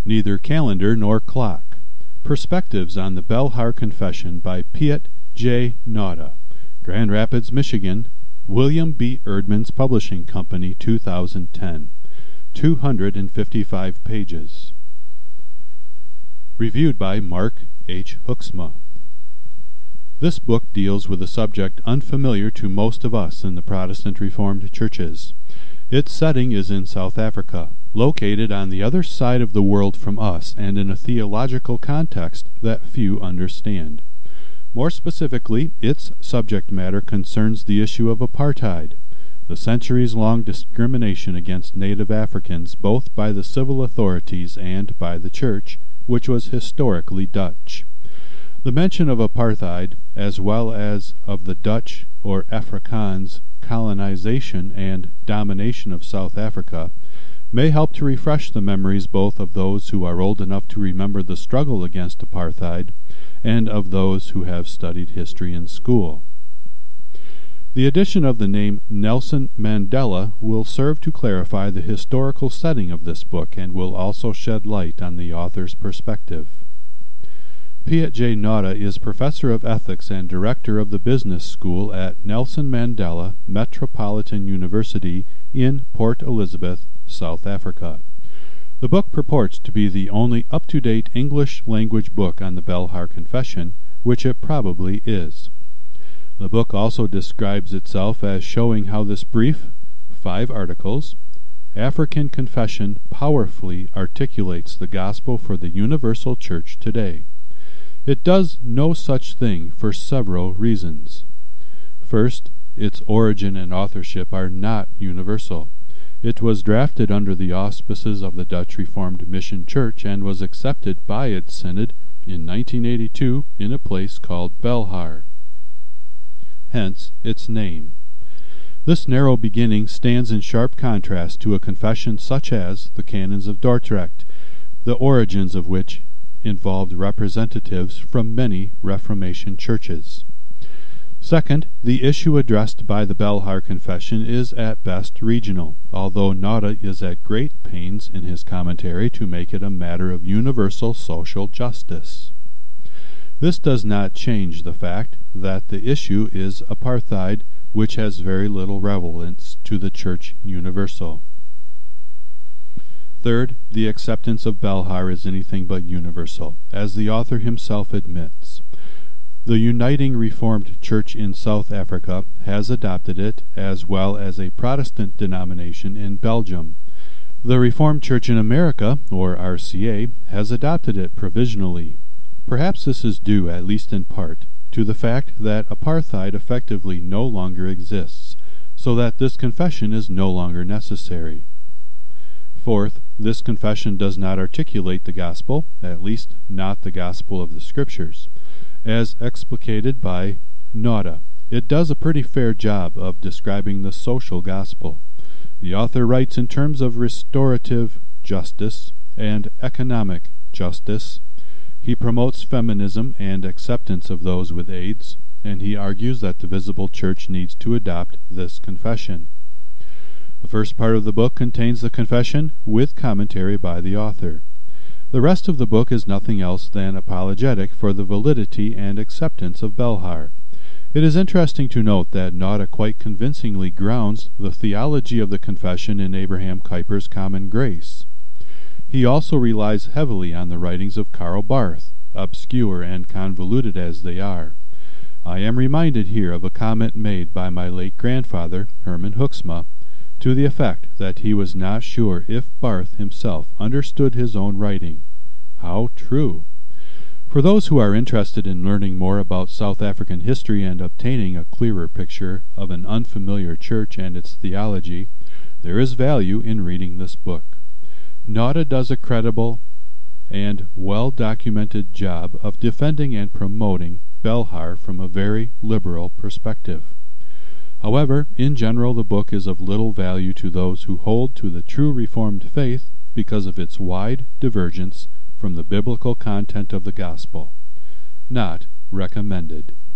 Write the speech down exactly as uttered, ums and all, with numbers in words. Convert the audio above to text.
Neither Calendar Nor Clock. Perspectives on the Belhar Confession by Piet J. Nauta. Grand Rapids, Michigan. William B. Erdman's Publishing Company, two thousand ten. two hundred fifty-five pages. Reviewed by Mark H. Hooksma. This book deals with a subject unfamiliar to most of us in the Protestant Reformed churches. Its setting is in South Africa, located on the other side of the world from us and in a theological context that few understand. More specifically, its subject matter concerns the issue of apartheid, the centuries-long discrimination against native Africans both by the civil authorities and by the Church, which was historically Dutch. The mention of apartheid, as well as of the Dutch or Afrikaans colonization and domination of South Africa, may help to refresh the memories both of those who are old enough to remember the struggle against apartheid and of those who have studied history in school. The addition of the name Nelson Mandela will serve to clarify the historical setting of this book and will also shed light on the author's perspective. Piet J. Nauta is Professor of Ethics and Director of the Business School at Nelson Mandela Metropolitan University in Port Elizabeth, South Africa. The book purports to be the only up-to-date English-language book on the Belhar Confession, which it probably is. The book also describes itself as showing how this brief, five articles, African confession powerfully articulates the gospel for the universal church today. It does no such thing for several reasons. First, its origin and authorship are not universal. It was drafted under the auspices of the Dutch Reformed Mission Church and was accepted by its synod in nineteen eighty-two in a place called Belhar. Hence its name. This narrow beginning stands in sharp contrast to a confession such as the Canons of Dordrecht, the origins of which involved representatives from many Reformation churches. Second, the issue addressed by the Belhar Confession is at best regional, although Nauta is at great pains in his commentary to make it a matter of universal social justice. This does not change the fact that the issue is apartheid, which has very little relevance to the Church universal. Third, the acceptance of Belhar is anything but universal, as the author himself admits. The Uniting Reformed Church in South Africa has adopted it, as well as a Protestant denomination in Belgium. The Reformed Church in America, or R C A, has adopted it provisionally. Perhaps this is due, at least in part, to the fact that apartheid effectively no longer exists, so that this confession is no longer necessary. Fourth, this confession does not articulate the gospel, at least not the gospel of the Scriptures, as explicated by Nauta. It does a pretty fair job of describing the social gospel. The author writes in terms of restorative justice and economic justice. He promotes feminism and acceptance of those with AIDS, and he argues that the visible church needs to adopt this confession. The first part of the book contains the confession with commentary by the author. The rest of the book is nothing else than apologetic for the validity and acceptance of Belhar. It is interesting to note that Nauta quite convincingly grounds the theology of the confession in Abraham Kuyper's Common Grace. He also relies heavily on the writings of Karl Barth, obscure and convoluted as they are. I am reminded here of a comment made by my late grandfather, Herman Hooksma, to the effect that he was not sure if Barth himself understood his own writing. How true! For those who are interested in learning more about South African history and obtaining a clearer picture of an unfamiliar church and its theology, there is value in reading this book. Nauta does a credible and well-documented job of defending and promoting Belhar from a very liberal perspective. However, in general the book is of little value to those who hold to the true Reformed faith because of its wide divergence from the biblical content of the gospel. Not recommended.